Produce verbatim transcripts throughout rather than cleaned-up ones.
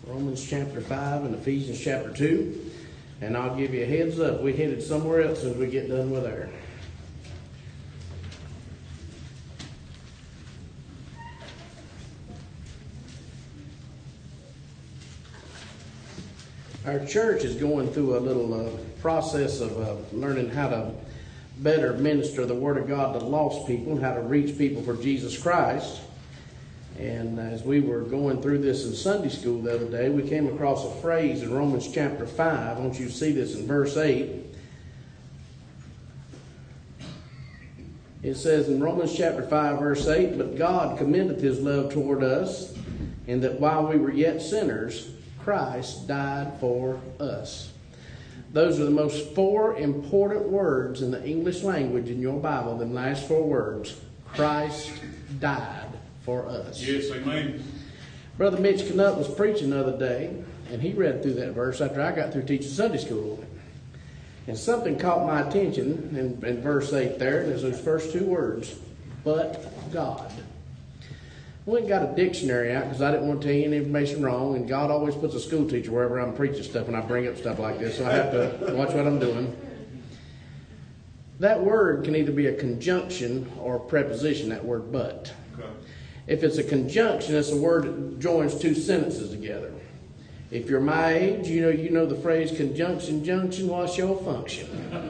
Romans chapter five and Ephesians chapter two. And I'll give you a heads up, we headed somewhere else as we get done with there. Our church is going through a little uh, process of uh, learning how to better minister the Word of God to lost people, how to reach people for Jesus Christ. And as we were going through this in Sunday school the other day, we came across a phrase in Romans chapter five. I want you to see this in verse eight. It says in Romans chapter five, verse eight, "But God commendeth his love toward us, in that while we were yet sinners, Christ died for us." Those are the most four important words in the English language in your Bible, the last four words. Christ died for us. Yes, amen. Brother Mitch Canutt was preaching the other day, and he read through that verse after I got through teaching Sunday school on it. And something caught my attention in, in verse eight there, and there's those first two words, "but God." I went and got a dictionary out because I didn't want to tell you any information wrong, and God always puts a school teacher wherever I'm preaching stuff when I bring up stuff like this, so I have to watch what I'm doing. That word can either be a conjunction or a preposition, that word "but." Okay. If it's a conjunction, it's a word that joins two sentences together. If you're my age, you know you know the phrase "conjunction junction, what's your function?"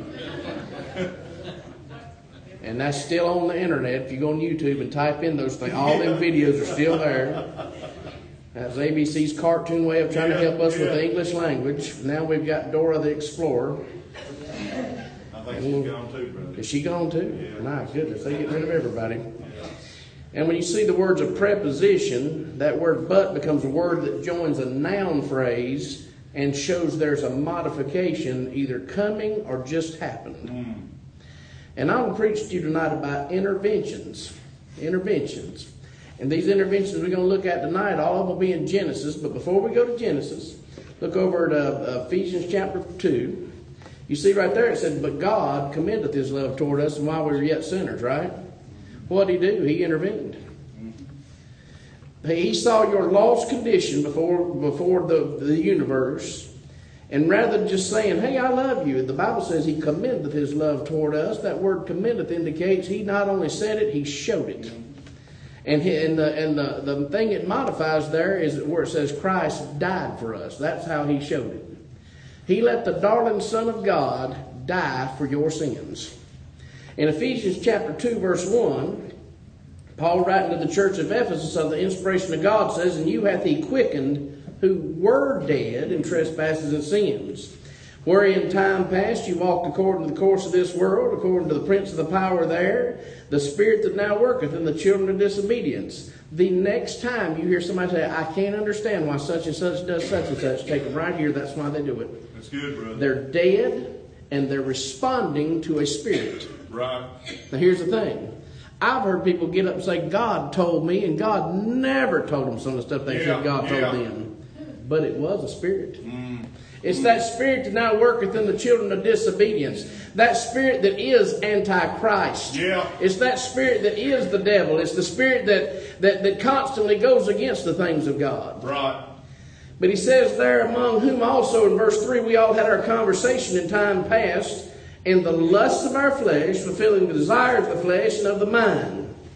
And that's still on the internet. If you go on YouTube and type in those things, all them videos are still there. That's A B C's cartoon way of trying to help us with the English language. Now we've got Dora the Explorer. I think she's gone too, brother. Is she gone too? Yeah. My goodness, they get rid of everybody. And when you see the words of preposition, that word "but" becomes a word that joins a noun phrase and shows there's a modification either coming or just happened. Mm. And I will preach to you tonight about interventions. Interventions. And these interventions we're going to look at tonight, all of them will be in Genesis. But before we go to Genesis, look over at uh, Ephesians chapter two. You see right there it said, "But God commendeth his love toward us, and while we were yet sinners," right? What did he do? He intervened. He saw your lost condition before, before the, the universe. And rather than just saying, "Hey, I love you," the Bible says he commendeth his love toward us. That word "commendeth" indicates he not only said it, he showed it. And, he, and, the, and the, the thing it modifies there is where it says Christ died for us. That's how he showed it. He let the darling Son of God die for your sins. In Ephesians chapter two, verse one, Paul writing to the church of Ephesus of the inspiration of God says, "And you hath he quickened who were dead in trespasses and sins, wherein in time past you walked according to the course of this world, according to the prince of the power there, the spirit that now worketh in the children of disobedience." The next time you hear somebody say, "I can't understand why such and such does such and such," take them right here. That's why they do it. That's good, brother. They're dead and they're responding to a spirit. Right. Now here's the thing. I've heard people get up and say, "God told me," and God never told them some of the stuff they Yeah, said God yeah. told them. But it was a spirit. Mm. It's that spirit that now worketh in the children of disobedience. That spirit that is Antichrist. Yeah. It's that spirit that is the devil. It's the spirit that, that, that constantly goes against the things of God. Right. But he says there, "Among whom also," in verse three, "we all had our conversation in time past, in the lusts of our flesh, fulfilling the desires of the flesh and of the mind."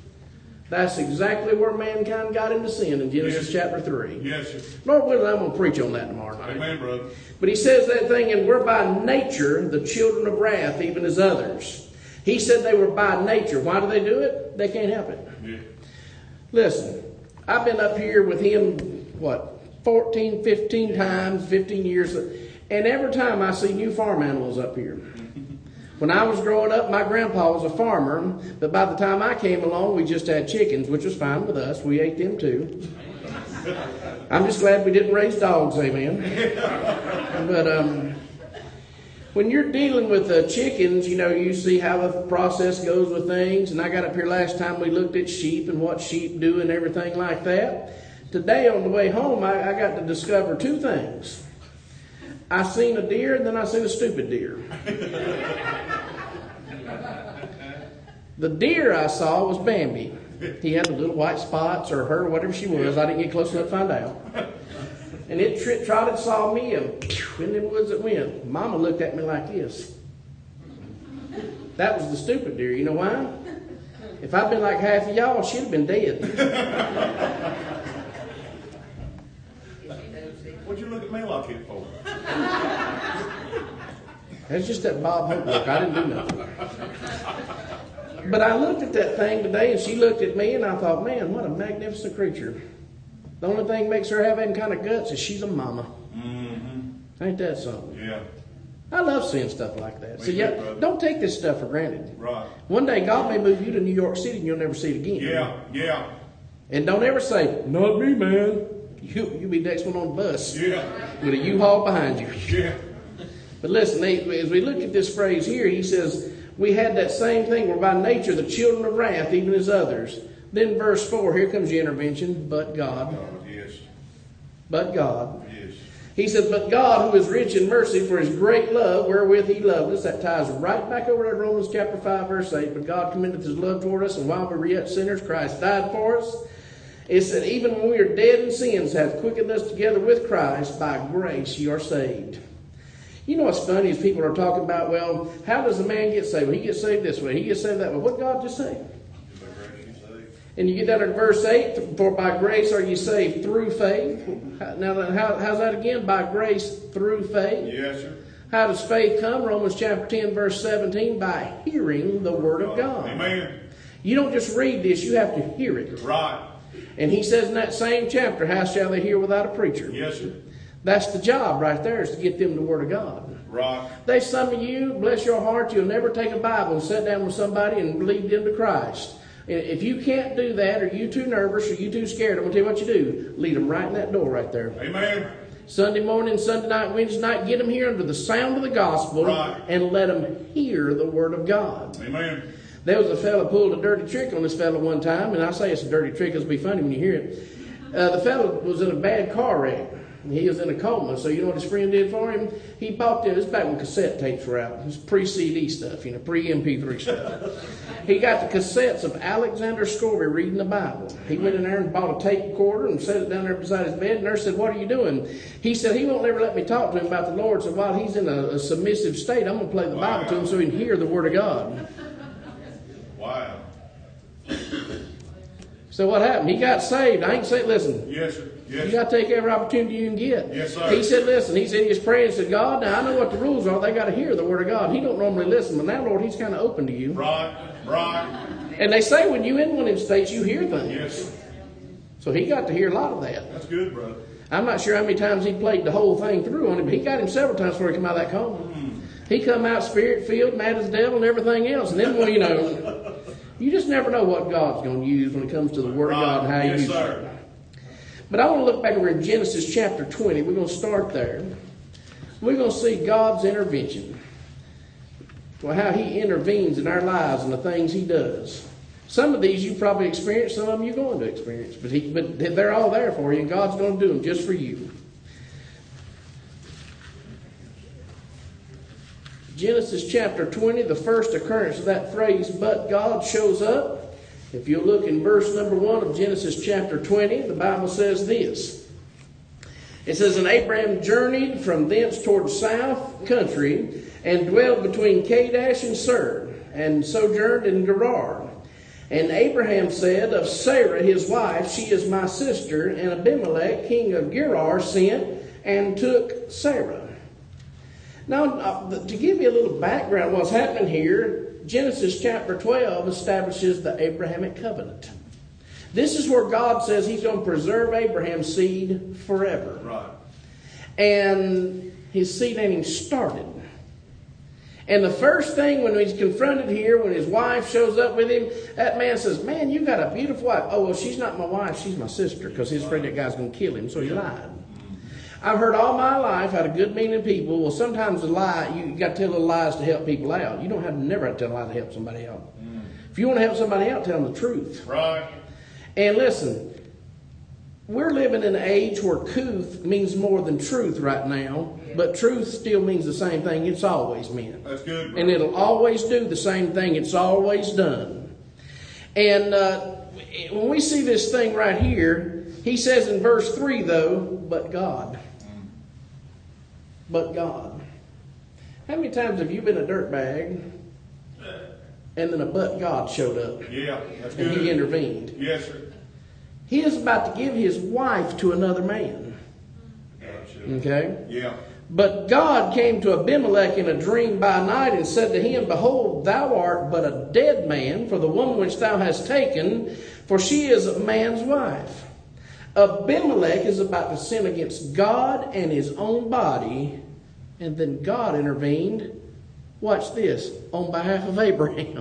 That's exactly where mankind got into sin in Genesis Yes. chapter three. Yes, sir. Lord willing, I'm going to preach on that tomorrow night. Amen, brother. But he says that thing, "And we're by nature the children of wrath, even as others." He said they were by nature. Why do they do it? They can't help it. Yeah. Listen, I've been up here with him, what, fourteen, fifteen times, fifteen years. And every time I see new farm animals up here. When I was growing up, my grandpa was a farmer, but by the time I came along, we just had chickens, which was fine with us. We ate them too. I'm just glad we didn't raise dogs, amen. But um, when you're dealing with uh, chickens, you know, you see how the process goes with things. And I got up here last time, we looked at sheep and what sheep do and everything like that. Today on the way home, I, I got to discover two things. I seen a deer, and then I seen a stupid deer. The deer I saw was Bambi. He had the little white spots, or her, whatever she was. I didn't get close enough to find out. And it tri- trotted, saw me, and in the woods it went. Mama looked at me like this. That was the stupid deer. You know why? If I'd been like half of y'all, she'd have been dead. What'd you look at me like it for? That's just that Bob Hope look. I didn't do nothing. But I looked at that thing today, and she looked at me, and I thought, man, what a magnificent creature. The only thing makes her have any kind of guts is she's a mama. Mm-hmm. Ain't that something? Yeah. I love seeing stuff like that. Me So too, yeah, brother. don't take this stuff for granted. Right. One day God may move you to New York City and you'll never see it again. Yeah, yeah, And don't ever say, not me, man. You, you'll be the next one on the bus yeah, with a U-Haul behind you. yeah. But listen, they, as we look at this phrase here, he says, we had that same thing. We're by nature the children of wrath, even as others. Then verse four, here comes your intervention. But God. Oh, yes, But God. yes. He said, but God, who is rich in mercy for his great love, wherewith he loved us. That ties right back over to Romans chapter five, verse eight. But God commendeth his love toward us, and while we were yet sinners, Christ died for us. It said, even when we are dead in sins, hath quickened us together with Christ. By grace you are saved. You know what's funny is people are talking about, well, how does a man get saved? Well, he gets saved this way. He gets saved that way. What did God just say? And you get down to verse eight, for by grace are you saved through faith. Now, how, how's that again? By grace through faith. Yes, sir. How does faith come? Romans chapter ten, verse seventeen, by hearing the word of God. Amen. You don't just read this, you have to hear it. Right. And he says in that same chapter, how shall they hear without a preacher? Yes, sir. That's the job right there, is to get them the word of God. Right. There's some of you, bless your heart, you'll never take a Bible and sit down with somebody and lead them to Christ. If you can't do that, or you too nervous, or you too scared, I'm going to tell you what you do. Lead them right in that door right there. Amen. Sunday morning, Sunday night, Wednesday night, get them here under the sound of the gospel, Right. and let them hear the word of God. Amen. There was a fellow pulled a dirty trick on this fellow one time, and I say it's a dirty trick, it'll be funny when you hear it. Uh, the fellow was in a bad car wreck. He was in a coma, so you know what his friend did for him? He bought this, this back when cassette tapes were out. It was pre-C D stuff, you know, pre-M P three stuff. He got the cassettes of Alexander Scourby reading the Bible. He went in there and bought a tape recorder and set it down there beside his bed. Nurse said, what are you doing? He said, he won't ever let me talk to him about the Lord, so while he's in a, a submissive state, I'm going to play the Bible Wow. to him so he can hear the Word of God. Wow. So what happened? He got saved. I ain't saying, listen, Yes, sir. Yes, you sir. got to take every opportunity you can get. Yes, sir. He said, listen, he said he was praying and said, God, now I know what the rules are. They got to hear the Word of God. He don't normally listen, but now, Lord, he's kind of open to you. Right. Right. And they say when you in one of them states, you hear things. Yes, sir. So he got to hear a lot of that. That's good, brother. I'm not sure how many times he played the whole thing through on him, but he got him several times before he came out of that coma. Mm. He come out spirit-filled, mad as the devil, and everything else. And then, well, you know, you just never know what God's going to use when it comes to the Word of God and how He Yes, uses sir. it. But I want to look back over in Genesis chapter twenty. We're going to start there. We're going to see God's intervention. Well, how He intervenes in our lives and the things He does. Some of these you probably experienced, some of them you're going to experience. But, he, but they're all there for you, and God's going to do them just for you. Genesis chapter twenty, the first occurrence of that phrase, but God, shows up. If you look in verse number one of Genesis chapter twenty, the Bible says this. It says, and Abraham journeyed from thence toward south country, and dwelled between Kadesh and Sur, and sojourned in Gerar. And Abraham said of Sarah his wife, she is my sister. And Abimelech king of Gerar sent and took Sarah. Now, uh, to give you a little background what's happening here, Genesis chapter twelve establishes the Abrahamic covenant. This is where God says He's going to preserve Abraham's seed forever. Right. And his seed ain't even started. And the first thing when he's confronted here, when his wife shows up with him, that man says, man, you got a beautiful wife. Oh, well, she's not my wife, she's my sister, because he's afraid that guy's going to kill him, so he lied. I've heard all my life out of good meaning people, well, sometimes a lie, you got to tell little lies to help people out. You don't have to never have to tell a lie to help somebody out. Mm. If you want to help somebody out, tell them the truth. Right. And listen, we're living in an age where couth means more than truth right now, but truth still means the same thing it's always meant. That's good, brother. And it'll always do the same thing it's always done. And uh, when we see this thing right here, He says in verse three, though, but God. But God. How many times have you been a dirtbag and then a but God showed up? Yeah, that's and good. He intervened. Yes, sir. He is about to give his wife to another man. Gotcha. Okay? Yeah. But God came to Abimelech in a dream by night and said to him, Behold, thou art but a dead man for the woman which thou hast taken, for she is a man's wife. Abimelech is about to sin against God and his own body, and then God intervened. Watch this, on behalf of Abraham.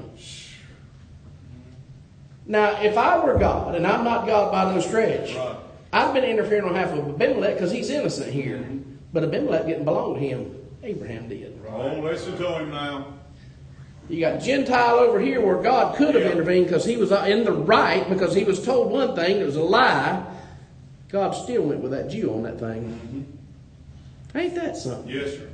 Now, if I were God, and I'm not God by no stretch, Right. I've been interfering on behalf of Abimelech because he's innocent here. But Abimelech didn't belong to him. Abraham did. Oh, listen to him now. You got Gentile over here where God could have Yeah. intervened because he was in the right, because he was told one thing, it was a lie. God still went with that Jew on that thing. Mm-hmm. Ain't that something? Yes, sir.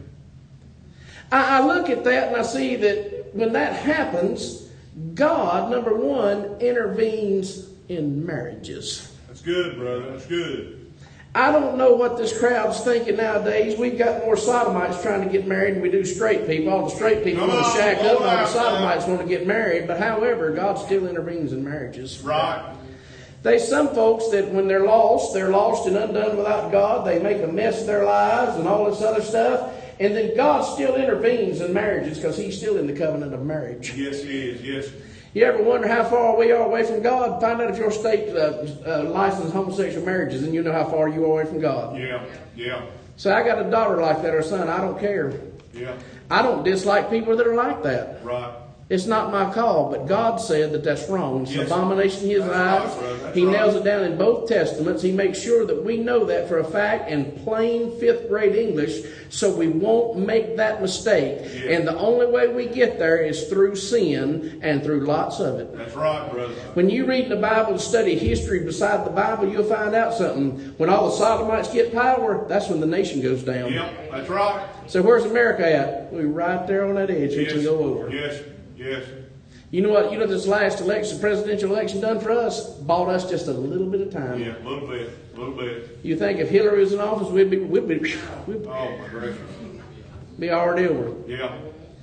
I, I look at that and I see that when that happens, God, number one, intervenes in marriages. That's good, brother. That's good. I don't know what this crowd's thinking nowadays. We've got more sodomites trying to get married than we do straight people. All the straight people Come want to on, shack up, hold and all the out sodomites want to get married. But however, God still intervenes in marriages. Right. There's some folks that when they're lost, they're lost and undone without God. They make a mess of their lives and all this other stuff. And then God still intervenes in marriages because He's still in the covenant of marriage. Yes, he is. Yes. You ever wonder how far we are away from God? Find out if your state uh, uh, licensed homosexual marriages, and you know how far you are away from God. Yeah. Yeah. So I got a daughter like that, or son. I don't care. Yeah. I don't dislike people that are like that. Right. It's not my call, but God said that that's wrong. It's an Yes. abomination in His That's eyes. right, brother. That's He right. nails it down in both testaments. He makes sure that we know that for a fact in plain fifth grade English, so we won't make that mistake. Yes. And the only way we get there is through sin and through lots of it. That's right, brother. When you read the Bible and study history beside the Bible, you'll find out something. When all the sodomites get power, that's when the nation goes down. Yeah. That's right. So where's America at? We're right there on that edge. We Yes. can go over. Yes. Yes. You know what? You know this last election, presidential election done for us? Bought us just a little bit of time. Yeah. A little bit. A little bit. You think if Hillary was in office, we'd be we'd be we'd Oh my gracious. be already over. Yeah.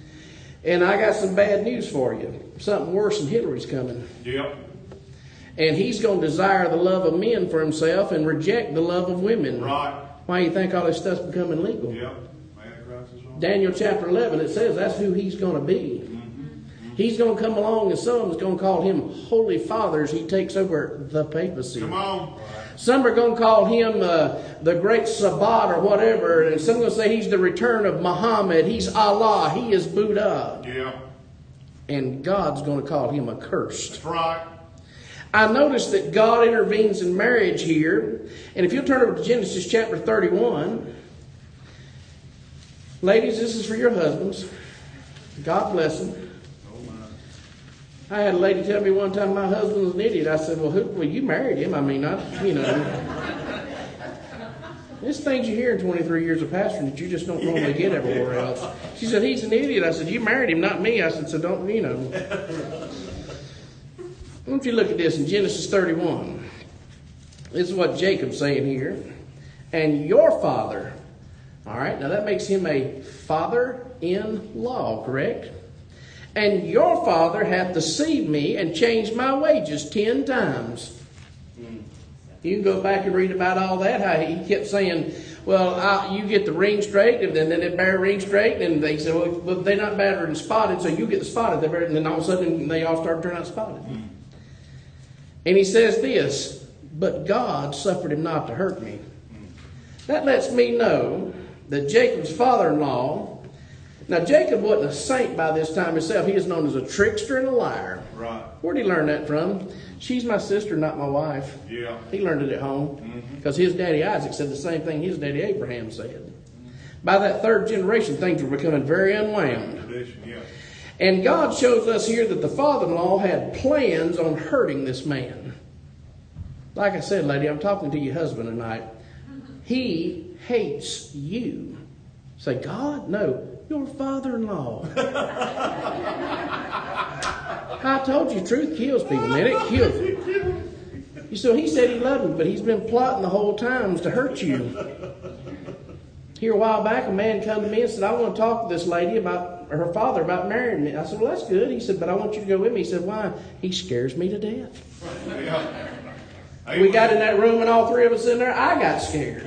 And I got some bad news for you. Something worse than Hillary's coming. Yeah. And he's going to desire the love of men for himself and reject the love of women. Right. Why do you think all this stuff's becoming legal? Yeah. Man, Christ is wrong. Daniel chapter eleven, it says that's who he's going to be. He's going to come along, and some is going to call him Holy Fathers. He takes over the papacy. Come on. Some are going to call him uh, the Great Sabbat or whatever. And some are going to say he's the return of Muhammad. He's Allah. He is Buddha. Yeah. And God's going to call him accursed. That's right. I noticed that God intervenes in marriage here. And if you'll turn over to Genesis chapter thirty-one. Ladies, this is for your husbands. God bless them. I had a lady tell me one time my husband was an idiot. I said, well, who, well you married him. I mean, I, you know. There's things you hear in twenty-three years of pastoring that you just don't normally get everywhere else. She said, he's an idiot. I said, you married him, not me. I said, so don't, you know. If you look at this in Genesis thirty-one, this is what Jacob's saying here. And your father, all right, now that makes him a father-in-law, correct? And your father hath deceived me and changed my wages ten times. You can go back and read about all that, how he kept saying, well, I, you get the ring straight, and then they bear ring straight, and they said, well, but they're not battered and spotted, so you get the spotted. They're and then all of a sudden, they all start turning out spotted. And he says this, but God suffered him not to hurt me. That lets me know that Jacob's father-in-law, now Jacob wasn't a saint by this time himself. He is known as a trickster and a liar. Right. Where'd he learn that from? She's my sister, not my wife. Yeah. He learned it at home. Because his daddy Isaac said the same thing his daddy Abraham said. By that third generation, things were becoming very unwound. Tradition, yeah. And God shows us here that the father-in-law had plans on hurting this man. Like I said, lady, I'm talking to your husband tonight. He hates you. Say, God? No. Your father-in-law. I told you, truth kills people, man. It kills them. You so he said he loved me, but he's been plotting the whole time to hurt you. Here a while back, a man come to me and said, I want to talk to this lady about her father about marrying me. I said, well, that's good. He said, but I want you to go with me. He said, why? He scares me to death. Yeah. We got in that room and all three of us in there. I got scared.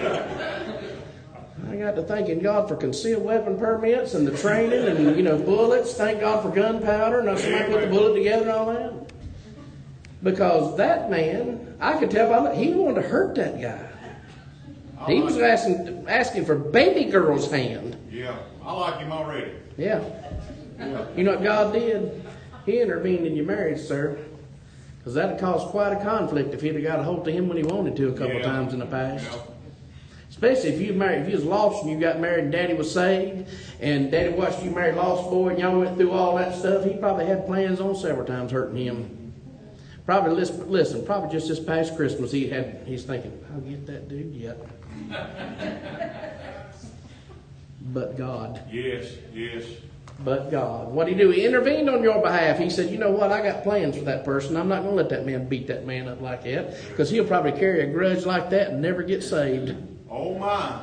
I got to thanking God for concealed weapon permits and the training and, you know, bullets. Thank God for gunpowder and somebody put the bullet together and all that. Because that man, I could tell by he wanted to hurt that guy. He was asking asking for baby girl's hand. Yeah, I like him already. Yeah. yeah. You know what God did? He intervened in your marriage, sir. Because that would cause quite a conflict if he'd have got a hold of him when he wanted to a couple yeah. of times in the past. Yeah. Especially if you married, if you was lost and you got married and Daddy was saved, and Daddy watched you marry a lost boy and y'all went through all that stuff, he probably had plans on several times hurting him. Probably listen, listen, probably just this past Christmas he had he's thinking, I'll get that dude yet. But God. Yes, yes. But God. What did he do? He intervened on your behalf. He said, you know what? I got plans for that person. I'm not going to let that man beat that man up like that. Because he'll probably carry a grudge like that and never get saved. Oh, my.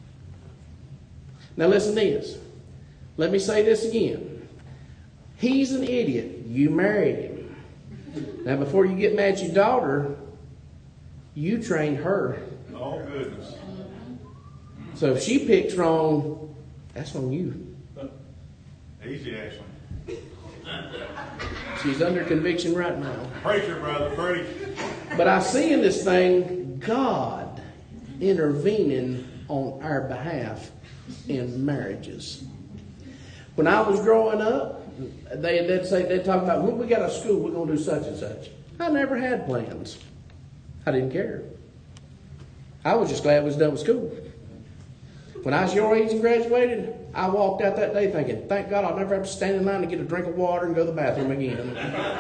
Now listen to this. Let me say this again. He's an idiot. You married him. Now before you get mad at your daughter, you trained her. Oh, goodness. So if she picks wrong, that's on you. Easy, Ashley. She's under conviction right now. Preacher, brother, preach. But I see in this thing God intervening on our behalf in marriages. When I was growing up, they, they'd say they'd talk about when we got to school, we're going to do such and such. I never had plans. I didn't care. I was just glad we was done with school. When I was your age and graduated, I walked out that day thinking, thank God I'll never have to stand in line to get a drink of water and go to the bathroom again.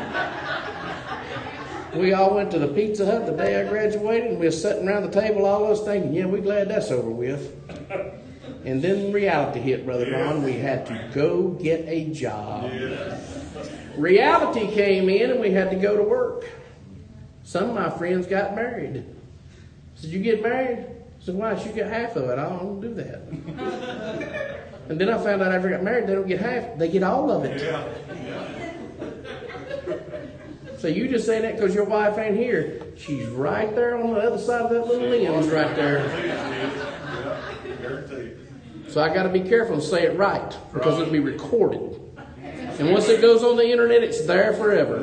We all went to the Pizza Hut the day I graduated, and we were sitting around the table, all of us thinking, yeah, we're glad that's over with. And then reality hit, Brother yeah. Ron. We had to go get a job. Yeah. Reality came in, and we had to go to work. Some of my friends got married. I said, you get married? I said, why? You get half of it. I don't do that. And then I found out after I got married, they don't get half. They get all of it. Yeah. Yeah. So you just saying that because your wife ain't here. She's right there on the other side of that little lens right there. So I got to be careful and say it right because it'll be recorded. And once it goes on the internet, it's there forever.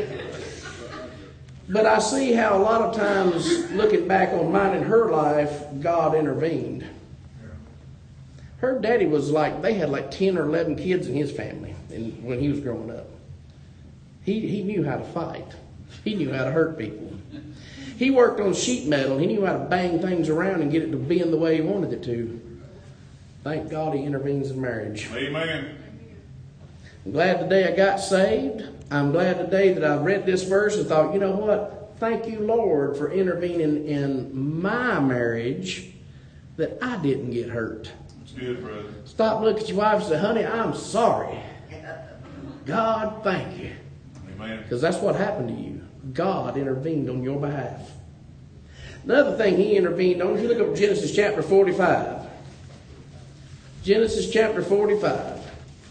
But I see how a lot of times, looking back on mine and her life, God intervened. Her daddy was like, they had like ten or eleven kids in his family and when he was growing up. He, he knew how to fight. He knew how to hurt people. He worked on sheet metal. He knew how to bang things around and get it to bend the way he wanted it to. Thank God he intervenes in marriage. Amen. I'm glad today I got saved. I'm glad today that I read this verse and thought, you know what? Thank you, Lord, for intervening in my marriage that I didn't get hurt. That's good, brother. Stop, look at your wife and say, honey, I'm sorry. God, thank you. Amen. Because that's what happened to you. God intervened on your behalf. Another thing he intervened on, if you look up Genesis chapter forty-five. Genesis chapter forty-five.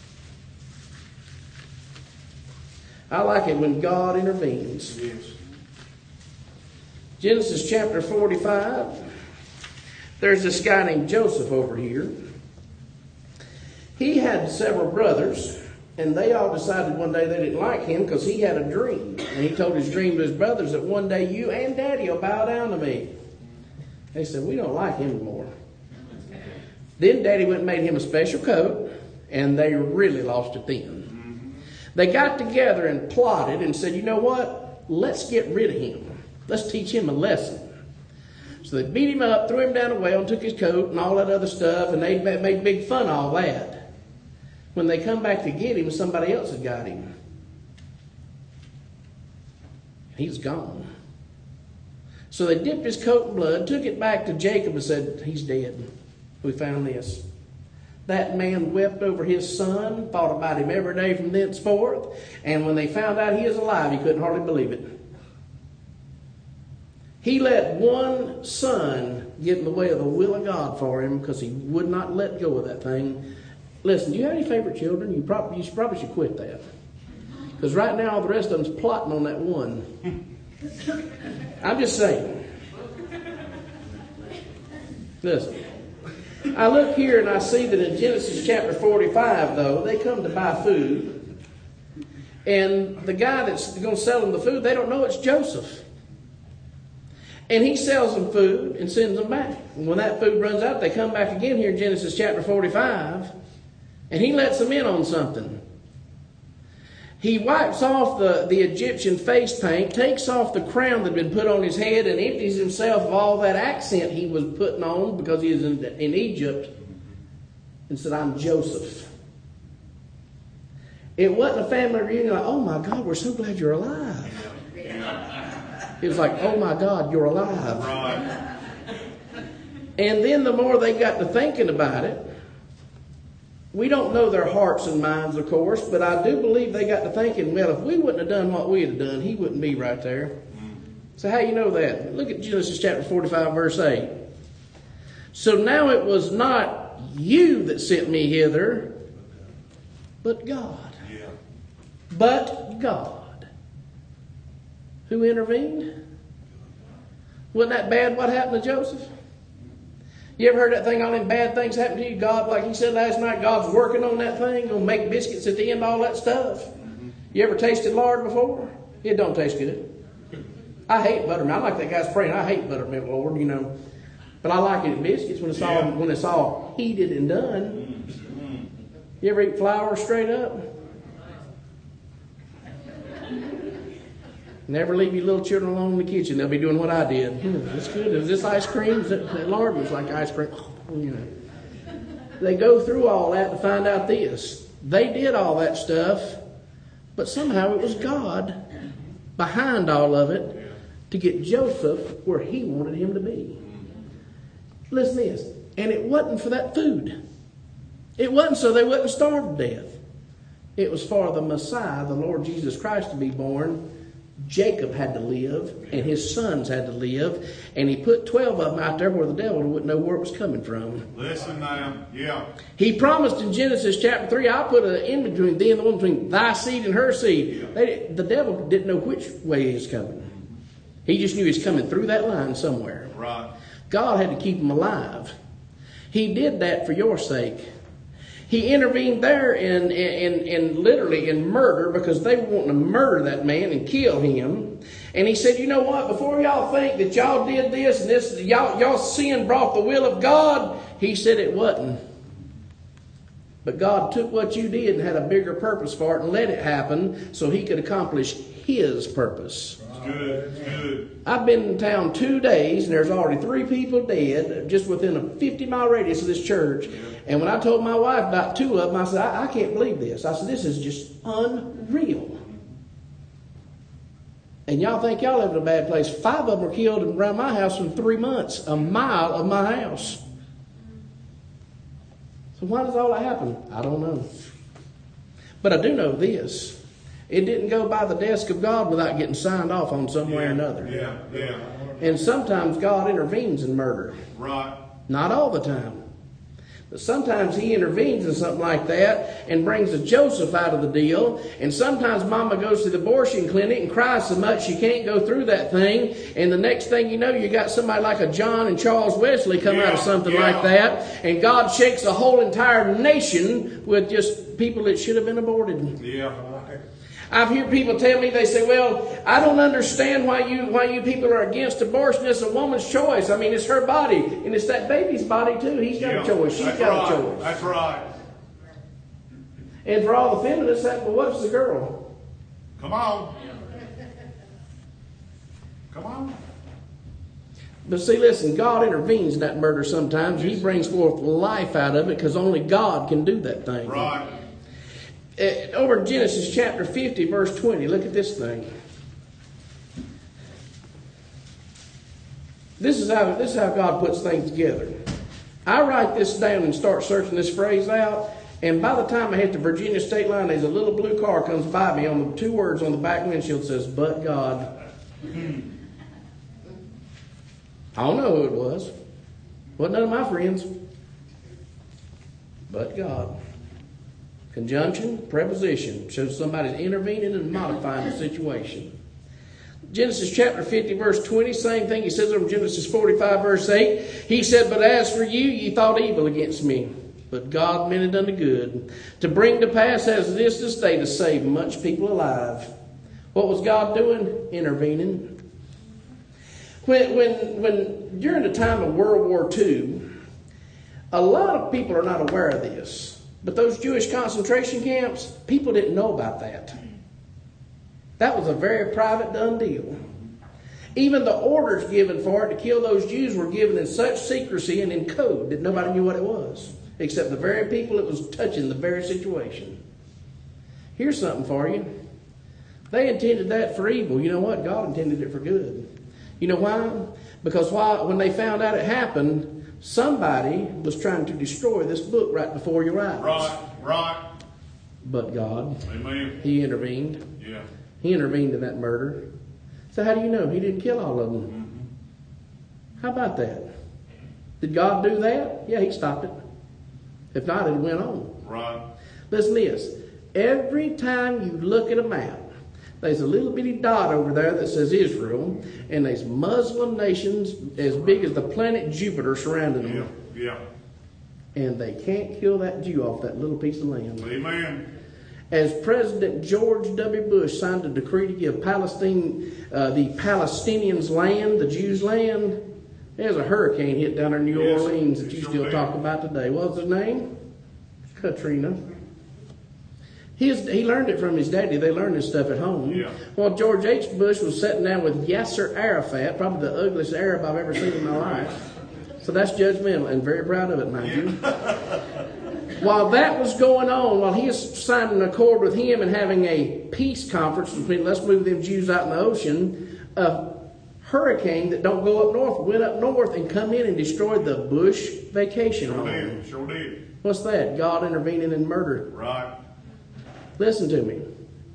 I like it when God intervenes. Yes. Genesis chapter forty-five. There's this guy named Joseph over here. He had several brothers, and they all decided one day they didn't like him because he had a dream. And he told his dream to his brothers that one day you and Daddy will bow down to me. They said, we don't like him anymore. Then Daddy went and made him a special coat, and they really lost it then. They got together and plotted and said, you know what? Let's get rid of him. Let's teach him a lesson. So they beat him up, threw him down a well, and took his coat and all that other stuff, and they made big fun of all that. When they come back to get him, somebody else had got him. He's gone. So they dipped his coat in blood, took it back to Jacob and said, he's dead. We found this. That man wept over his son, thought about him every day from thenceforth, and when they found out he was alive, he couldn't hardly believe it. He let one son get in the way of the will of God for him because he would not let go of that thing. Listen, do you have any favorite children? You probably, you should, probably should quit that. Because right now all the rest of them's plotting on that one. I'm just saying. Listen. I look here and I see that in Genesis chapter forty-five, though, they come to buy food. And the guy that's going to sell them the food, they don't know it's Joseph. And he sells them food and sends them back. And when that food runs out, they come back again here in Genesis chapter forty-five. And he lets them in on something. He wipes off the, the Egyptian face paint, takes off the crown that had been put on his head, and empties himself of all that accent he was putting on because he was in, in Egypt, and said, I'm Joseph. It wasn't a family reunion like, oh my God, we're so glad you're alive. It was like, oh my God, you're alive. Right. And then the more they got to thinking about it, we don't know their hearts and minds, of course, but I do believe they got to thinking, well, if we wouldn't have done what we had done, he wouldn't be right there. So how you know that? Look at Genesis chapter forty-five, verse eight. So now it was not you that sent me hither, but God. Yeah. But God. Who intervened? Wasn't that bad what happened to Joseph? You ever heard that thing, all them bad things happen to you? God, like he said last night, God's working on that thing, going to make biscuits at the end, all that stuff. Mm-hmm. You ever tasted lard before? It don't taste good. I hate buttermilk. I like that guy's praying. I hate buttermilk, Lord, you know. But I like it in biscuits when it's all, yeah. when it's all heated and done. Mm-hmm. You ever eat flour straight up? Never leave your little children alone in the kitchen. They'll be doing what I did. Hmm, that's good. Is this ice cream? Is that, that lard looks like ice cream. You know. They go through all that to find out this. They did all that stuff, but somehow it was God behind all of it to get Joseph where he wanted him to be. Listen to this. And it wasn't for that food. It wasn't so they wouldn't starve to death. It was for the Messiah, the Lord Jesus Christ, to be born. Jacob had to live, and his sons had to live, and he put twelve of them out there where the devil wouldn't know where it was coming from. Listen now, yeah. He promised in Genesis chapter three, I'll put an in between thee and the one between thy seed and her seed. Yeah. They, the devil didn't know which way he was coming. He just knew he was coming through that line somewhere. Right. God had to keep him alive. He did that for your sake. He intervened there in, in, in literally in murder because they were wanting to murder that man and kill him. And he said, you know what? Before y'all think that y'all did this and this, y'all, y'all sin brought the will of God, he said it wasn't. But God took what you did and had a bigger purpose for it and let it happen so he could accomplish his purpose. It's good. It's good. I've been in town two days and there's already three people dead just within a fifty mile radius of this church. Yeah. And when I told my wife about two of them, I said, I, I can't believe this. I said, this is just unreal. And y'all think y'all live in a bad place. Five of them were killed around my house in three months, a mile of my house. So why does all that happen? I don't know. But I do know this. It didn't go by the desk of God without getting signed off on some way yeah, or another. Yeah, yeah. And sometimes God intervenes in murder. Right. Not all the time. But sometimes he intervenes in something like that and brings a Joseph out of the deal. And sometimes mama goes to the abortion clinic and cries so much she can't go through that thing. And the next thing you know, you got somebody like a John and Charles Wesley come yeah, out of something yeah. like that. And God shakes a whole entire nation with just people that should have been aborted. Yeah. I've heard people tell me, they say, well, I don't understand why you why you people are against abortion. It's a woman's choice. I mean, it's her body. And it's that baby's body, too. He's got yeah, a choice. She's got right. a choice. That's right. And for all the feminists, that, well, what's the girl? Come on. Come on. But see, listen, God intervenes in that murder sometimes. He brings forth life out of it because only God can do that thing. Right. Uh, over in Genesis chapter fifty, verse twenty, look at this thing. This is how this is how God puts things together. I write this down and start searching this phrase out, and by the time I hit the Virginia state line, there's a little blue car comes by me on the two words on the back windshield says, "But God." I don't know who it was. Wasn't none of my friends. But God. Conjunction, preposition, shows somebody's intervening and modifying the situation. Genesis chapter fifty, verse twenty, same thing. He says over in Genesis forty-five, verse eight. He said, but as for you, ye thought evil against me. But God meant it unto good, to bring to pass as it is this day, to save much people alive. What was God doing? Intervening. When, when, when during the time of World War Two, a lot of people are not aware of this. But those Jewish concentration camps, people didn't know about that. That was a very private done deal. Even the orders given for it to kill those Jews were given in such secrecy and in code that nobody knew what it was, except the very people it was touching, the very situation. Here's something for you. They intended that for evil. You know what? God intended it for good. You know why? Because why, when they found out it happened, somebody was trying to destroy this book right before your eyes. Right, right. But God, Amen. He intervened. Yeah. He intervened in that murder. So how do you know He didn't kill all of them? Mm-hmm. How about that? Did God do that? Yeah, He stopped it. If not, it went on. Right. Listen to this. Every time you look at a map, there's a little bitty dot over there that says Israel, and there's Muslim nations as big as the planet Jupiter surrounding them. Yeah, yeah. And they can't kill that Jew off that little piece of land. Amen. As President George W. Bush signed a decree to give Palestine, uh, the Palestinians land, the Jews land, there's a hurricane hit down in New Yes, Orleans that it you sure still did. talk about today. What was his name? Katrina. His, he learned it from his daddy. They learned this stuff at home. Yeah. Well, George H. Bush was sitting down with Yasser Arafat, probably the ugliest Arab I've ever seen in my life. So that's judgmental, and very proud of it, mind you. While that was going on, while he was signing an accord with him and having a peace conference between let's move them Jews out in the ocean, a hurricane that don't go up north went up north and come in and destroyed the Bush vacation Sure home. did. Sure did. What's that? God intervening in murder. Right. Listen to me.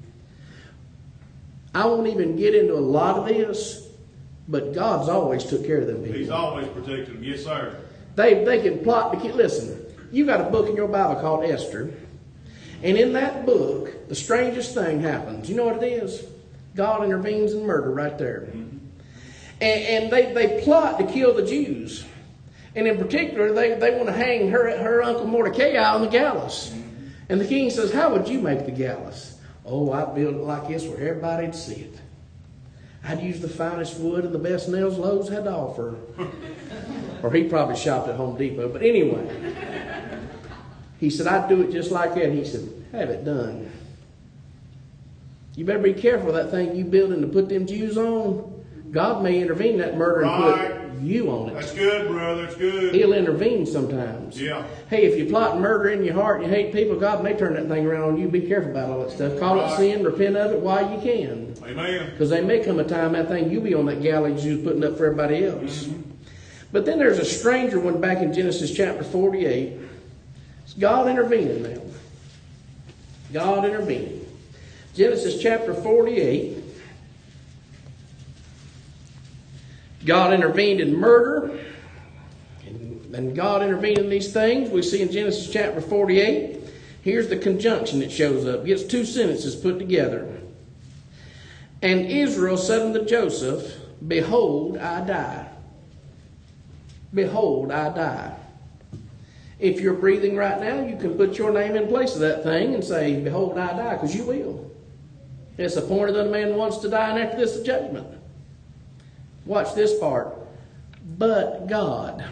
I won't even get into a lot of this, but God's always took care of them people. He's always protected them. Yes, sir. They they can plot to keep. Listen, you got a book in your Bible called Esther, and in that book, the strangest thing happens. You know what it is? God intervenes in murder right there, Mm-hmm. and, and they they plot to kill the Jews, and in particular, they they want to hang her her uncle Mordecai on the gallows. Mm-hmm. And the king says, "How would you make the gallows?" "Oh, I'd build it like this where everybody'd see it. I'd use the finest wood and the best nails Lowe's had to offer." Or he probably shopped at Home Depot. But anyway, he said, "I'd do it just like that." He said, "Have it done. You better be careful of that thing you building to put them Jews on. God may intervene in that murder Right. and put you on it. That's good, brother. That's good. He'll intervene sometimes. Yeah. Hey, if you plot murder in your heart and you hate people, God may turn that thing around on you. Be careful about all that stuff. Call Right. it sin, repent of it while you can. Amen. Because there may come a time that thing you'll be on that gallows you was putting up for everybody else. Mm-hmm. But then there's a stranger one back in Genesis chapter forty-eight. It's God intervening now. God intervening. Genesis chapter forty-eight. God intervened in murder. And God intervened in these things. We see in Genesis chapter forty-eight. Here's the conjunction that shows up. Gets two sentences put together. And Israel said unto Joseph, "Behold, I die. Behold, I die." If you're breathing right now, you can put your name in place of that thing and say, "Behold, I die," because you will. It's appointed that a man wants to die, and after this, the judgment. Watch this part. But God.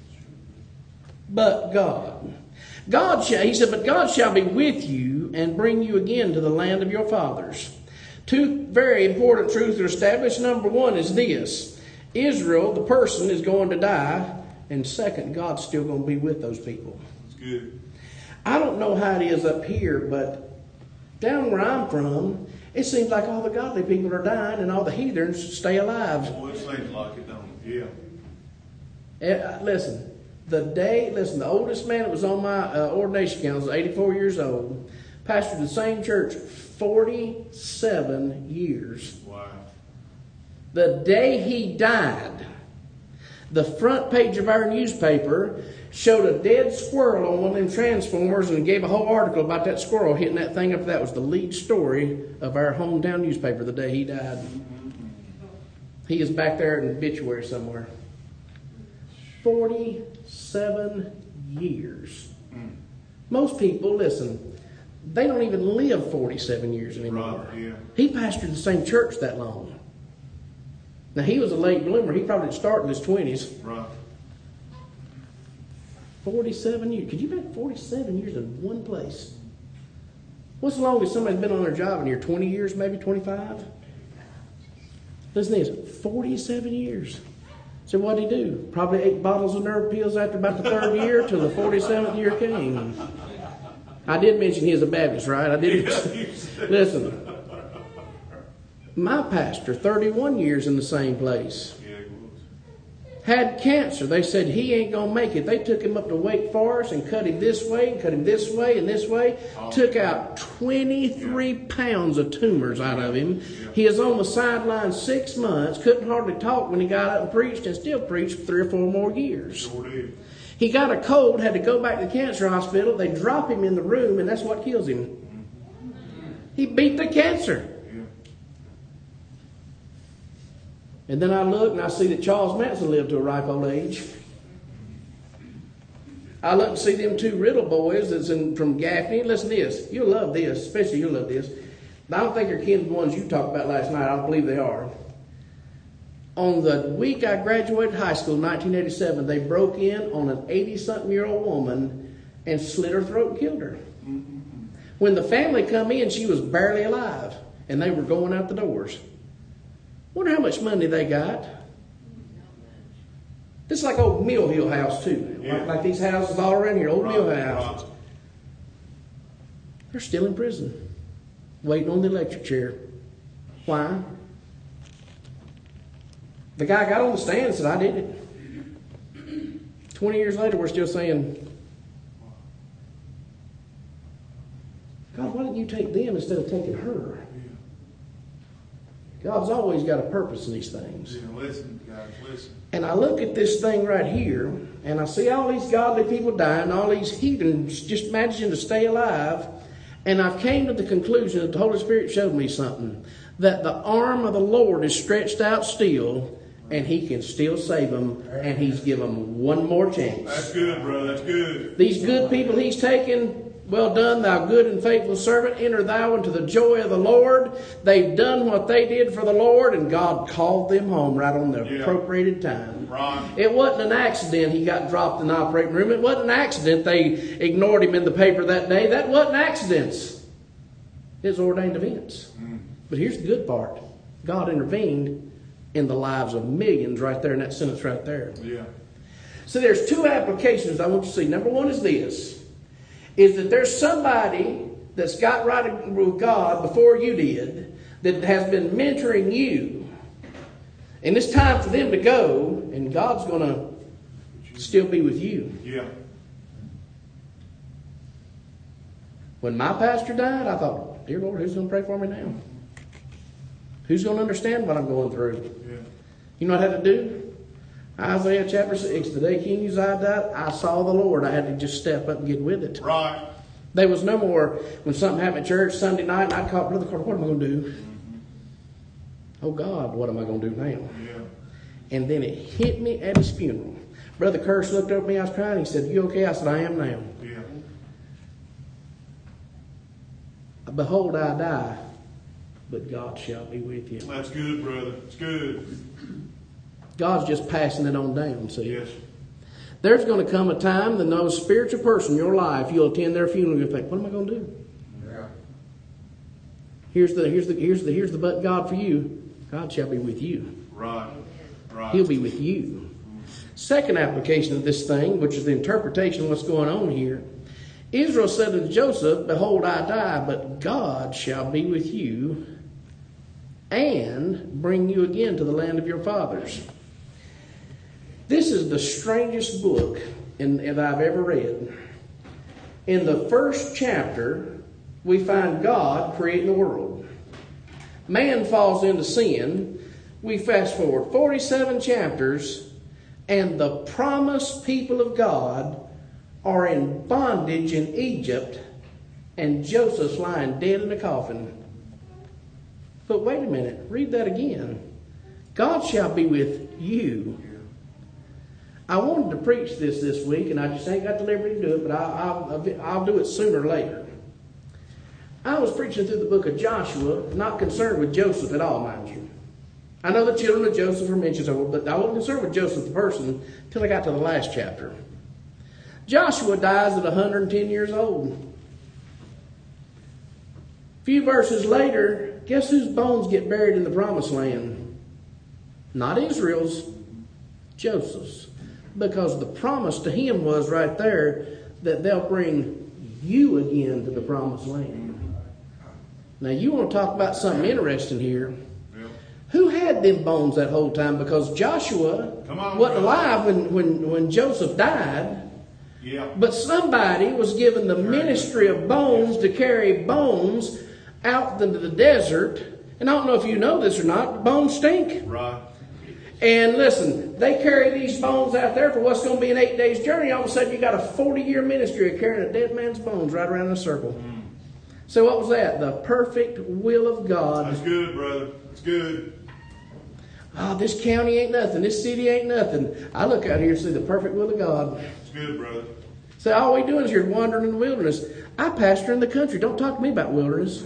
But God. God shall, he said, "But God shall be with you and bring you again to the land of your fathers." Two very important truths are established. Number one is this. Israel, the person, is going to die. And second, God's still going to be with those people. That's good. I don't know how it is up here, but down where I'm from, it seems like all the godly people are dying and all the heathens stay alive. Well, it seems like it, don't it? Yeah. Uh, listen, the day, listen, the oldest man that was on my uh, ordination council, eighty-four years old, pastored the same church forty-seven years. Wow. The day he died, The front page of our newspaper showed a dead squirrel on one of them transformers and gave a whole article about that squirrel hitting that thing up. That was the lead story of our hometown newspaper the day he died. He is back there in obituary somewhere. forty-seven years. Most people, listen, they don't even live forty-seven years anymore. Right, yeah. He pastored the same church that long. Now, he was a late bloomer. He probably didn't start in his twenties. Right. forty-seven years. Could you imagine forty-seven years in one place? What's the longest somebody's been on their job in here? twenty years, maybe twenty-five? Listen to this. forty-seven years. So what did he do? Probably ate bottles of nerve pills after about the third year till the forty-seventh year came. I did mention he is a Baptist, right? I did. Listen. My pastor, thirty-one years in the same place, had cancer. They said he ain't going to make it. They took him up to Wake Forest and cut him this way and cut him this way and this way. Oh, took out twenty-three yeah. pounds of tumors out of him. Yeah. He was on the sideline six months, couldn't hardly talk when he got up and preached, and still preached for three or four more years. Sure did. He got a cold, had to go back to the cancer hospital. They drop him in the room, and that's what kills him. Mm-hmm. He beat the cancer. And then I look and I see that Charles Manson lived to a ripe old age. I look and see them two Riddle boys that's in, from Gaffney. Listen to this. You'll love this, especially you'll love this. I don't think they're kin to the ones you talked about last night. I don't believe they are. On the week I graduated high school in nineteen eighty-seven, they broke in on an eighty-something-year-old woman and slit her throat and killed her. When the family come in, she was barely alive, and they were going out the doors. Wonder how much money they got. This is like old Mill Hill House, too. Yeah. Like, like these houses all around here, old right, Mill Hill houses. Right. They're still in prison, waiting on the electric chair. Why? The guy got on the stand and said, I did it. Twenty years later, we're still saying, God, why didn't you take them instead of taking her? God's always got a purpose in these things. Yeah, listen, guys, listen. And I look at this thing right here, and I see all these godly people dying, all these heathens just managing to stay alive, and I've came to the conclusion that the Holy Spirit showed me something, that the arm of the Lord is stretched out still, and He can still save them, and He's given them one more chance. That's good, brother. That's good. These good people He's taken, well done, thou good and faithful servant. Enter thou into the joy of the Lord. They've done what they did for the Lord, and God called them home right on the yeah. appropriated time. Right. It wasn't an accident he got dropped in the operating room. It wasn't an accident they ignored him in the paper that day. That wasn't accidents. It was ordained events. Mm. But here's the good part. God intervened in the lives of millions right there in that sentence right there. Yeah. So there's two applications I want you to see. Number one is this. Is that there's somebody that's got right with God before you did that has been mentoring you. And it's time for them to go, and God's going to still be with you. Yeah. When my pastor died, I thought, dear Lord, who's going to pray for me now? Who's going to understand what I'm going through? Yeah. You know what I had to do? Isaiah chapter six, the day King Uzziah died, I saw the Lord. I had to just step up and get with it. Right. There was no more, when something happened at church Sunday night, and I'd call Brother Carter, what am I going to do? Mm-hmm. Oh God, what am I going to do now? Yeah. And then it hit me at his funeral. Brother Curse looked over at me, I was crying, he said, you okay? I said, I am now. Yeah. Behold, I die, but God shall be with you. That's good, brother. It's good. God's just passing it on down, see? Yes. There's going to come a time that no spiritual person in your life, you'll attend their funeral and you'll think, what am I going to do? Yeah. Here's the here's the here's the here's the but God for you. God shall be with you. Right. Right. He'll be with you. Second application of this thing, which is the interpretation of what's going on here. Israel said to Joseph, behold, I die, but God shall be with you and bring you again to the land of your fathers. This is the strangest book in, that I've ever read. In the first chapter, we find God creating the world. Man falls into sin. We fast forward forty-seven chapters, And the promised people of God are in bondage in Egypt, and Joseph's lying dead in a coffin. But wait a minute, read that again. God shall be with you. I wanted to preach this this week, and I just ain't got the liberty to do it, but I'll, I'll, I'll do it sooner or later. I was preaching through the book of Joshua, not concerned with Joseph at all, mind you. I know the children of Joseph are mentioned, but I wasn't concerned with Joseph the person until I got to the last chapter. Joshua dies at one hundred ten years old. A few verses later, guess whose bones get buried in the promised land? Not Israel's, Joseph's. Because the promise to him was right there that they'll bring you again to the promised land. Now you want to talk about something interesting here. Yeah. Who had them bones that whole time? Because Joshua on, wasn't alive when, when, when Joseph died. Yeah. But somebody was given the ministry of bones to carry bones out into the desert. And I don't know if you know this or not, bones stink. Right. And listen, they carry these bones out there for what's going to be an eight days journey. All of a sudden you got a forty year ministry of carrying a dead man's bones right around in a circle. Mm. So what was that? The perfect will of God. That's good, brother. That's good. Oh, this county ain't nothing. This city ain't nothing. I look out here and see the perfect will of God. That's good, brother. So all we doing is you're wandering in the wilderness. I pastor in the country. Don't talk to me about wilderness.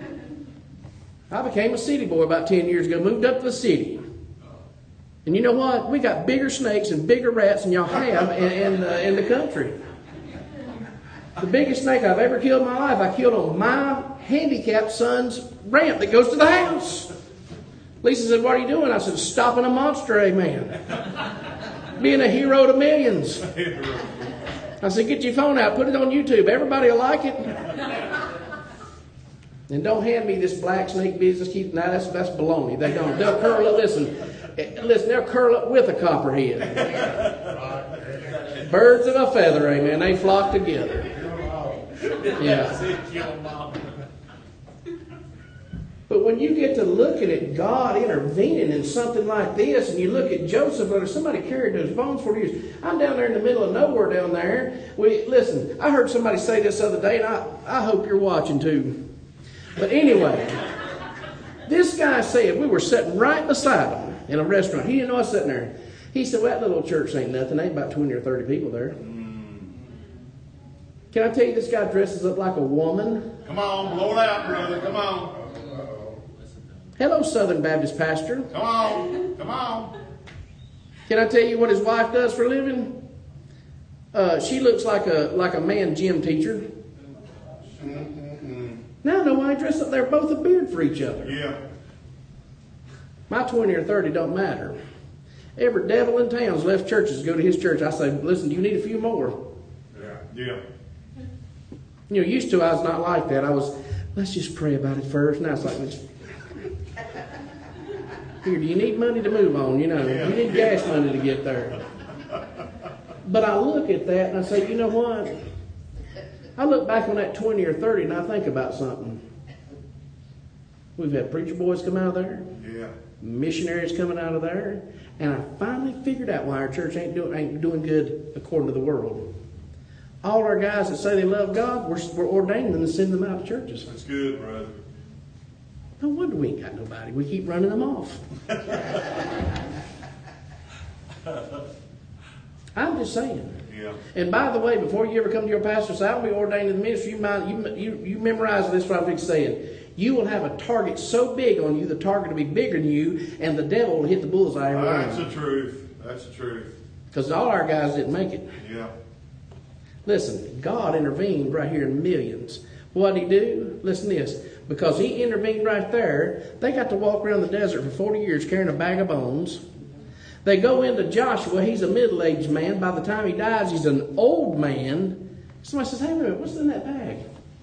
I became a city boy about ten years ago. Moved up to the city. And you know what? We got bigger snakes and bigger rats than y'all have in, in, the, in the country. The biggest snake I've ever killed in my life, I killed on my handicapped son's ramp that goes to the house. Lisa said, "What are you doing?" I said, "Stopping a monster, amen. Being a hero to millions." I said, "Get your phone out, put it on YouTube. Everybody will like it. And don't hand me this black snake business. Keep, now that's, that's baloney. They don't. They'll curl up, listen. Listen, they'll curl up with a copperhead. Birds of a feather, amen. They flock together. Yeah. But when you get to looking at God intervening in something like this, and you look at Joseph, or somebody carried those bones for years. I'm down there in the middle of nowhere down there. We listen, I heard somebody say this the other day, and I, I hope you're watching too. But anyway, this guy said, we were sitting right beside him in a restaurant. He didn't know I was sitting there. He said, "Well, that little church ain't nothing. Ain't about twenty or thirty people there." Can I tell you, this guy dresses up like a woman? Come on, blow it out, brother. Come on. Hello, Southern Baptist pastor. Come on. Come on. Can I tell you what his wife does for a living? Uh, she looks like a like a man gym teacher. Mm-mm-mm. Now I know why I dress up. They're both a beard for each other. Yeah. My twenty or thirty don't matter. Every devil in town's left churches to go to his church. I say, "Listen, do you need a few more?" Yeah. Yeah. You know, used to I was not like that. I was, let's just pray about it first. Now it's like, here, do you need money to move on? You know, yeah. You need gas money to get there. But I look at that and I say, you know what? I look back on that twenty or thirty and I think about something. We've had preacher boys come out of there. Yeah. Missionaries coming out of there. And I finally figured out why our church ain't doing, ain't doing good according to the world. All our guys that say they love God, we're, we're ordaining them and sending them out to churches. That's good, brother. No wonder we ain't got nobody. We keep running them off. I'm just saying. Yeah. And by the way, before you ever come to your pastor and say, "I'll be ordained in the ministry," you, mind, you, you, you memorize this, what I'm saying. You will have a target so big on you, the target will be bigger than you, and the devil will hit the bullseye every time. That's the truth. That's the truth. Because all our guys didn't make it. Yeah. Listen, God intervened right here in millions. What did he do? Listen to this. Because he intervened right there, they got to walk around the desert for forty years carrying a bag of bones. They go into Joshua. He's a middle-aged man. By the time he dies, he's an old man. Somebody says, "Hey, wait a minute, what's in that bag?"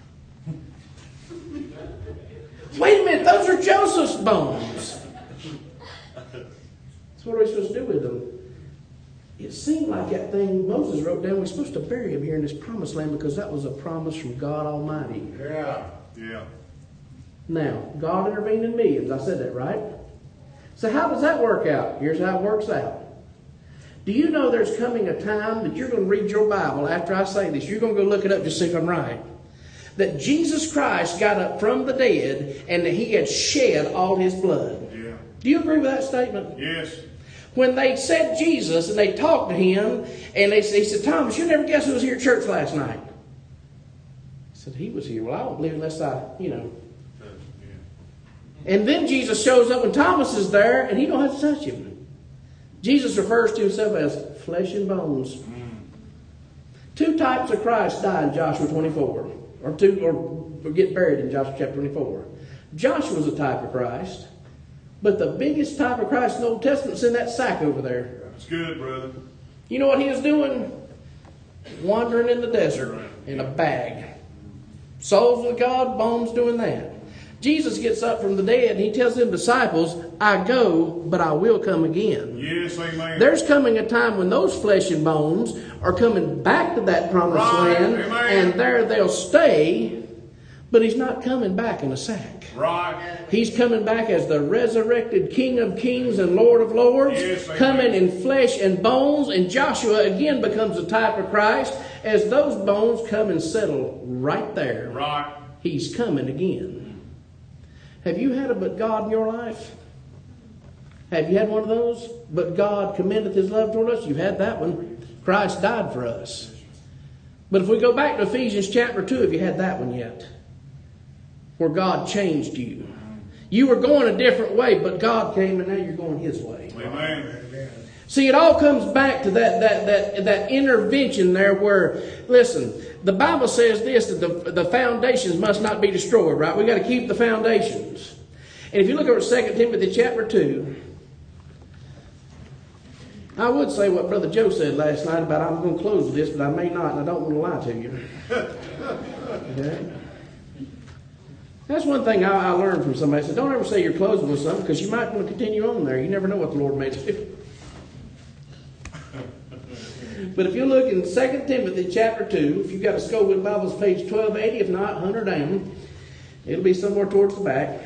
Wait a minute, those are Joseph's bones. So what are we supposed to do with them? It seemed like that thing Moses wrote down, we're supposed to bury him here in this promised land because that was a promise from God Almighty. Yeah. Yeah. Now, God intervened in millions. I said that, right? So how does that work out? Here's how it works out. Do you know there's coming a time that you're going to read your Bible after I say this? You're going to go look it up just to see if I'm right. That Jesus Christ got up from the dead and that He had shed all His blood. Yeah. Do you agree with that statement? Yes. When they said Jesus and they talked to Him and they, he said, Thomas, you never guess who was here at church last night? He said, He was here. Well, I don't believe unless I, you know. And then Jesus shows up and Thomas is there and he don't have to touch Him. Jesus refers to Himself as flesh and bones. Mm. Two types of Christ died in Joshua twenty-four. Or two, or get buried in Joshua chapter twenty-four. Joshua was a type of Christ. But the biggest type of Christ in the Old Testament is in that sack over there. That's good, brother. You know what he was doing? Wandering in the desert in a bag. Souls with God, bones doing that. Jesus gets up from the dead and He tells His disciples, I go, but I will come again. Yes, amen. There's coming a time when those flesh and bones are coming back to that promised Right, land, amen. and there they'll stay, but He's not coming back in a sack. Right. He's coming back as the resurrected King of Kings and Lord of Lords, Yes, amen. coming in flesh and bones, and Joshua again becomes a type of Christ as those bones come and settle right there. Right. He's coming again. Have you had a but God in your life? Have you had one of those? But God commendeth His love toward us. You've had that one. Christ died for us. But if we go back to Ephesians chapter two, have you had that one yet? Where God changed you. You were going a different way, but God came and now you're going His way. Amen. See, it all comes back to that, that, that, that intervention there where, listen, the Bible says this, that the, the foundations must not be destroyed, right? We've got to keep the foundations. And if you look over Second Timothy chapter two, I would say what Brother Joe said last night about I'm going to close with this, but I may not, and I don't want to lie to you. Okay? That's one thing I, I learned from somebody. I said, don't ever say you're closing with something because you might want to continue on there. You never know what the Lord may do. But if you look in Second Timothy chapter two, if you've got a Scoville Bible, it's page twelve eighty. If not, one hundred down. It'll be somewhere towards the back.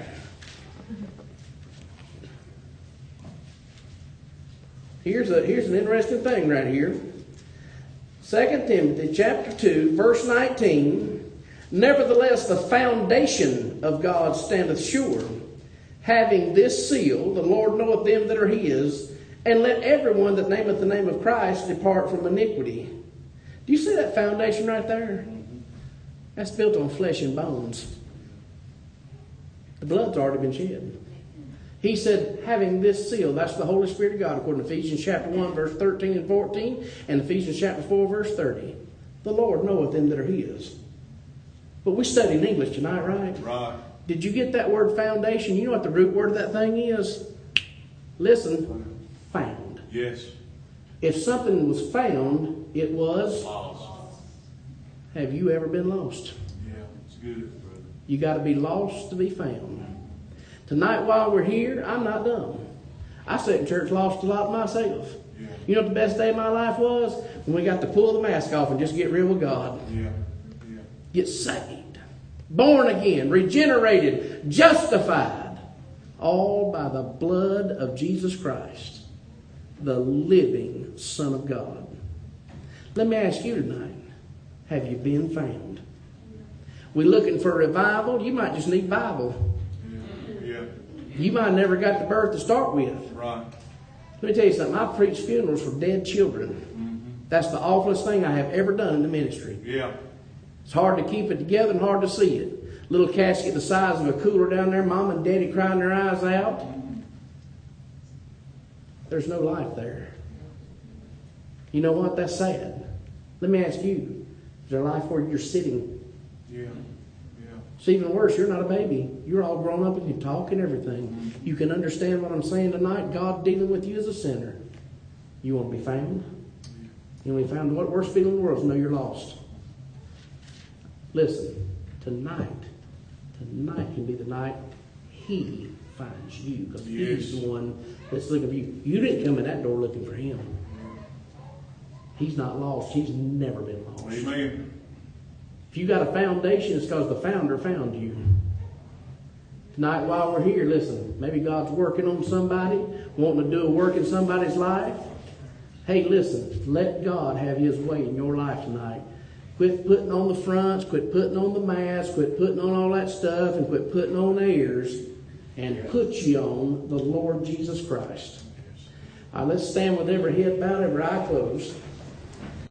Here's, a, here's an interesting thing right here. Second Timothy chapter two, verse nineteen. Nevertheless, the foundation of God standeth sure, having this seal, the Lord knoweth them that are His, and let everyone that nameth the name of Christ depart from iniquity. Do you see that foundation right there? That's built on flesh and bones. The blood's already been shed. He said, having this seal, that's the Holy Spirit of God, according to Ephesians chapter one, verse thirteen and fourteen, and Ephesians chapter four, verse thirty. The Lord knoweth them that are His. But we studied in English tonight, right? Right. Did you get that word foundation? You know what the root word of that thing is? Listen. Found. Yes. If something was found, it was Lost. Have you ever been lost? Yeah, it's good, brother. You got to be lost to be found. Tonight while we're here, I'm not dumb. I sat in church lost a lot myself. Yeah. You know what the best day of my life was? When we got to pull the mask off and just get real with God. Yeah. Yeah. Get saved. Born again. Regenerated. Justified. All by the blood of Jesus Christ, the living Son of God. Let me ask you tonight, have you been found? We're looking for revival. You might just need Bible. Yeah. Yeah. You might have never got the birth to start with. Right. Let me tell you something. I preach funerals for dead children. Mm-hmm. That's the awfulest thing I have ever done in the ministry. Yeah. It's hard to keep it together and hard to see it. Little casket the size of a cooler down there, mom and daddy crying their eyes out. There's no life there. You know what? That's sad. Let me ask you, is there a life where you're sitting? Yeah. Yeah. It's even worse. You're not a baby. You're all grown up and you talk and everything. Mm-hmm. You can understand what I'm saying tonight. God dealing with you as a sinner. You want to be found? You want to be found? What worst feeling in the world is to know you're lost. Listen, tonight, tonight can be the night He finds you. Because Yes. He's the one that's looking for you. You didn't come in that door looking for Him. He's not lost. He's never been lost. Amen. If you got a foundation, it's because the founder found you. Tonight while we're here, listen, maybe God's working on somebody, wanting to do a work in somebody's life. Hey, listen, let God have His way in your life tonight. Quit putting on the fronts, quit putting on the mask, quit putting on all that stuff, and quit putting on airs, and put you on the Lord Jesus Christ. Uh, let's stand with every head bowed, every eye closed.